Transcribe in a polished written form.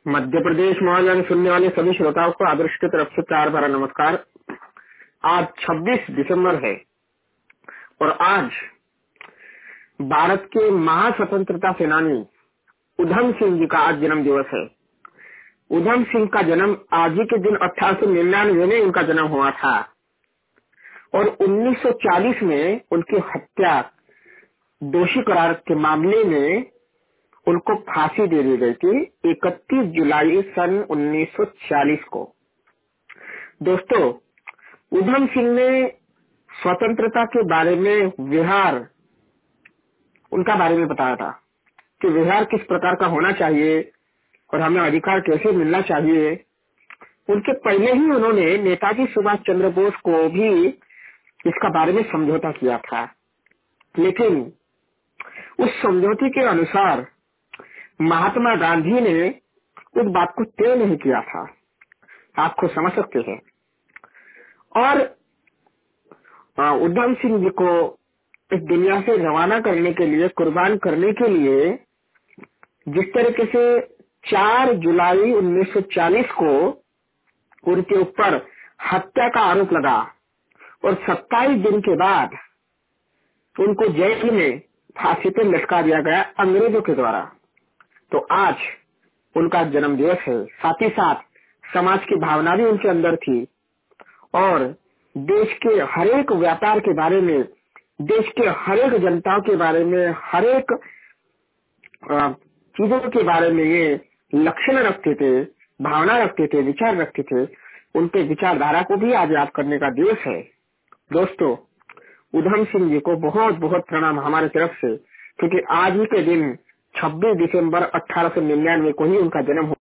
मध्य प्रदेश महाजन सुनने वाले सभी श्रोताओं को आदर्श की तरफ से प्यार भरा नमस्कार। आज 26 दिसंबर है और आज भारत के महास्वतंत्रता सेनानी उधम सिंह जी का आज जन्म दिवस है। उधम सिंह का जन्म आज ही के दिन 1899 में उनका जन्म हुआ था और 1940 में उनकी हत्या दोषी करार के मामले में उनको फांसी दे दी गई थी 31 जुलाई सन 1940 को। दोस्तों, उधम सिंह ने स्वतंत्रता के बारे में विहार उनका बारे में बताया था कि विहार किस प्रकार का होना चाहिए और हमें अधिकार कैसे मिलना चाहिए। उनके पहले ही उन्होंने नेताजी सुभाष चंद्र बोस को भी इसका बारे में समझौता किया था, लेकिन उस समझौते के अनुसार महात्मा गांधी ने उस बात को तय नहीं किया था। आप खुद समझ सकते हैं। और उधम सिंह जी को इस दुनिया से रवाना करने के लिए, कुर्बान करने के लिए जिस तरीके से 4 जुलाई 1940 को उनके ऊपर हत्या का आरोप लगा और 27 दिन के बाद उनको जेल में फांसी पर लटका दिया गया अंग्रेजों के द्वारा। तो आज उनका जन्म दिवस है। साथ ही साथ समाज की भावना भी उनके अंदर थी और देश के हर एक व्यापार के बारे में, देश के हर एक जनता के बारे में, हर एक चीजों के बारे में ये लक्षण रखते थे, भावना रखते थे, विचार रखते थे। उनके विचारधारा को भी आज याद करने का दिवस है। दोस्तों, उधम सिंह जी को बहुत बहुत प्रणाम हमारे तरफ से, क्योंकि आज ही के दिन 26 दिसंबर 1899 को ही उनका जन्म